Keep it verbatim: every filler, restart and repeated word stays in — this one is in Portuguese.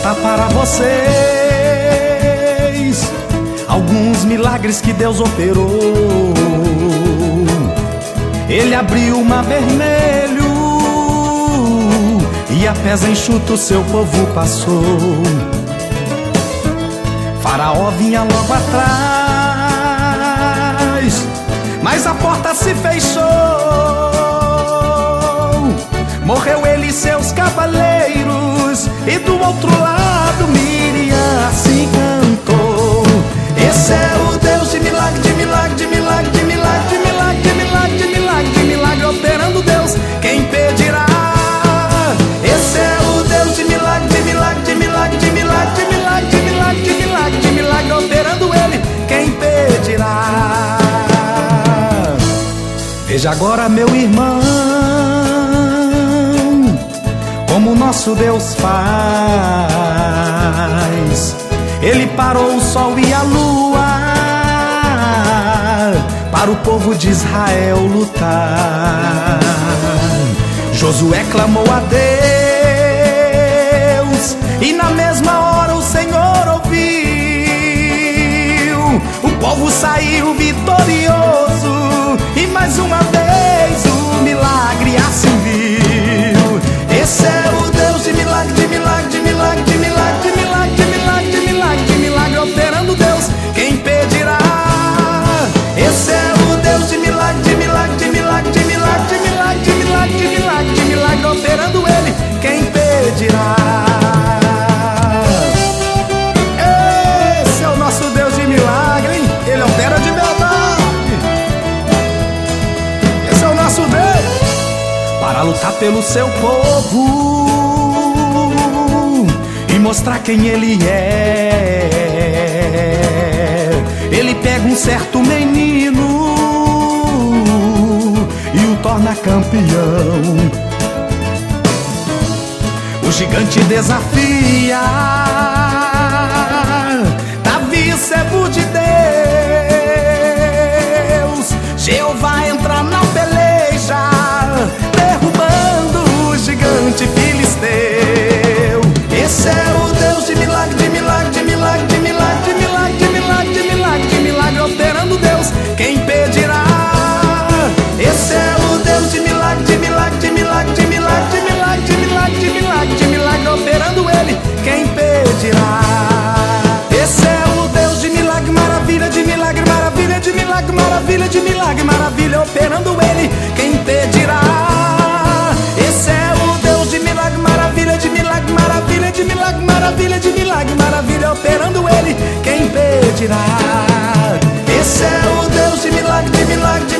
contar para vocês alguns milagres que Deus operou. Ele abriu o mar vermelho e a pés enxuto seu povo passou. Faraó vinha logo atrás, mas a porta se fechou. Morreu ele e seus cavaleiros, e do outro lado Miriam assim cantou. Esse é o Deus de milagre, de milagre, de milagre, de milagre, de milagre, de milagre, de milagre, de milagre, operando Deus, quem pedirá? Esse é o Deus de milagre, de milagre, de milagre, de milagre, de milagre, de milagre, de milagre, de milagre, operando ele, quem pedirá? Veja agora, meu irmão, como o nosso Deus faz. Ele parou o sol e a lua para o povo de Israel lutar. Josué clamou a Deus e na mesma hora o Senhor ouviu. O povo saiu vitorioso e mais uma vez o milagre assim viu. Esse é o Deus de milagre, de milagre, de milagre, de milagre, de milagre, de milagre, de milagre, de milagre, operando Deus, quem pedirá? Esse é o Deus de milagre, de milagre, de milagre, de milagre, de milagre, de milagre, de milagre, de milagre, operando ele, quem pedirá? Esse é o nosso Deus de milagre, hein? Ele opera de verdade. Esse é o nosso Deus para lutar pelo seu povo e mostrar quem ele é. Ele pega um certo menino e o torna campeão. O gigante desafia Davi, servo de Deus. Jeová entra na peleja, derrubando o gigante filisteu. Esse é o Deus de milagre, de milagre, de milagre, de milagre, de milagre, de milagre, de milagre, de milagre, operando Deus, quem pedirá? Esse é o Deus de milagre, de milagre, de milagre, de milagre, de milagre, de milagre, de milagre, de milagre, operando ele, quem pedirá? Esse é o Deus de milagre, maravilha, de milagre, maravilha, de milagre, maravilha, de milagre, maravilha, operando ele, quem pedirá? Esse é o Deus de milagre, maravilha, de milagre, maravilha, de milagre, maravilha, de milagre, maravilha, operando ele, quem pedirá? Esse é o Deus de milagre, de milagre,